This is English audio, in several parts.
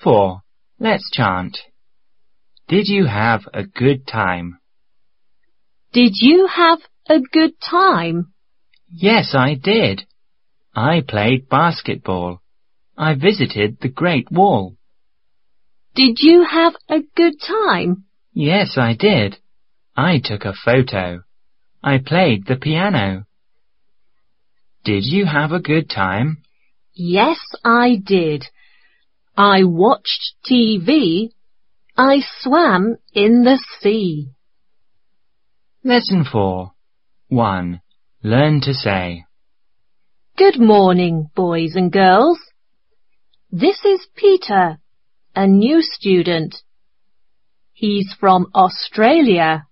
4. Let's chant. Did you have a good time? Did you have a good time? Yes, I did. I played basketball. I visited the Great Wall. Did you have a good time? Yes, I did. I took a photo. I played the piano. Did you have a good time? Yes, I did. I watched TV. I swam in the sea. Lesson 4. 1. Learn to say. Good morning, boys and girls. This is Peter, a new student. He's from Australia.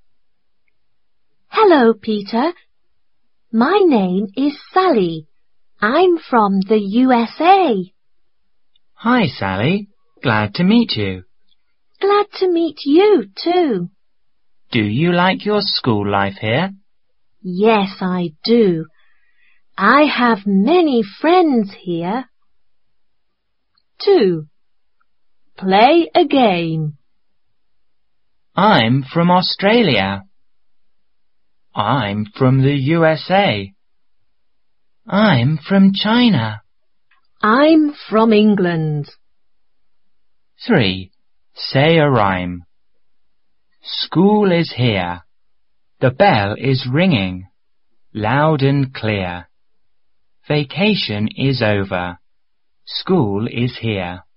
Hello, Peter. My name is Sally. I'm from the USA. Hi, Sally. Glad to meet you. Glad to meet you, too. Do you like your school life here? Yes, I do. I have many friends here. 2. Play a game. I'm from Australia. I'm from the USA. I'm from China. I'm from England. 3. Say a rhyme. School is here. The bell is ringing, loud and clear. Vacation is over. School is here.